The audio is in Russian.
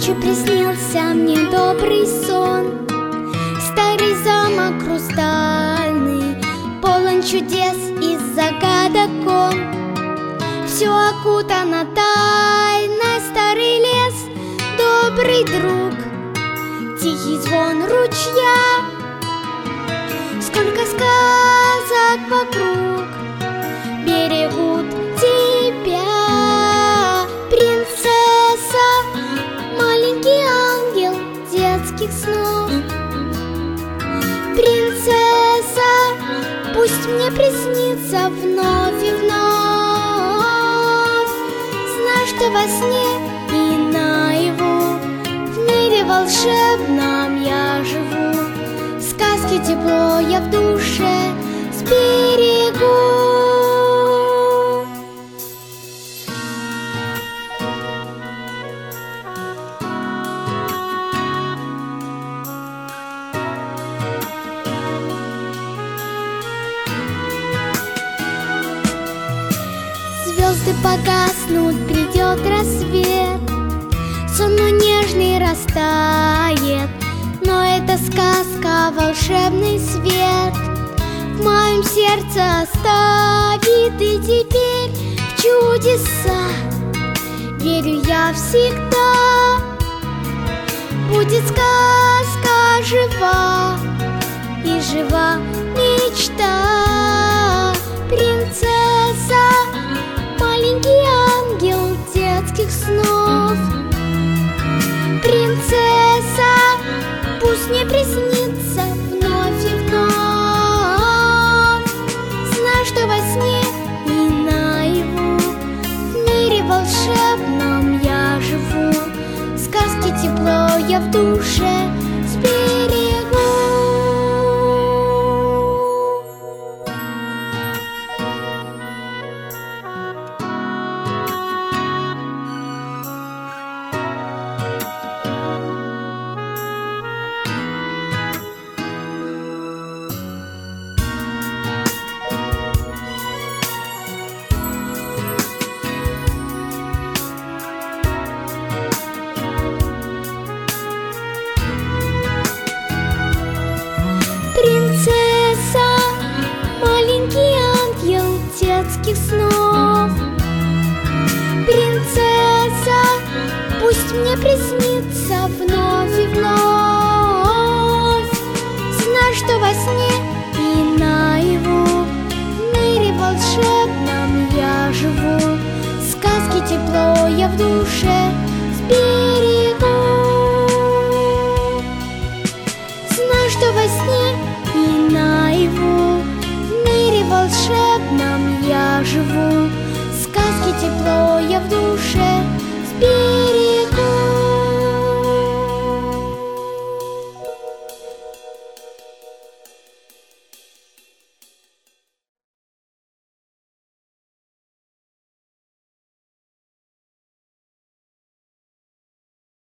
Ночью приснился мне добрый сон. Старый замок хрустальный, полон чудес и загадок он. Все окутано тайной, старый лес, добрый друг, тихий звон ручья. Сколько сказок вокруг берегут тебя, принцесса, маленький ангел детских снов. Принцесса, пусть мне приснится вновь и вновь. Знай, что во сне и наяву в мире волшебном я живу. Сказки тепло я в душе сберегу. Звезды погаснут, придет рассвет, сон нежный растает, но это сказка, волшебный свет в моем сердце оставит. И теперь в чудеса верю я всегда. Будет сказка жива, и жива мечта. Принцесса, маленький ангел детских снов. Принцесса, пусть мне приснится вновь и вновь. Знай, что во сне и наяву в мире волшебном я живу. Сказки тепло я в душе сберегу. Принцесса, маленький ангел детских снов. Принцесса, пусть мне приснится вновь и вновь. Знай, что во сне и наяву в мире волшебном я живу. Сказки тепло я в душе сберегу. Знай, что во сне и наяву в мире волшебном я живу. Сказки тепло я в душе сберегу.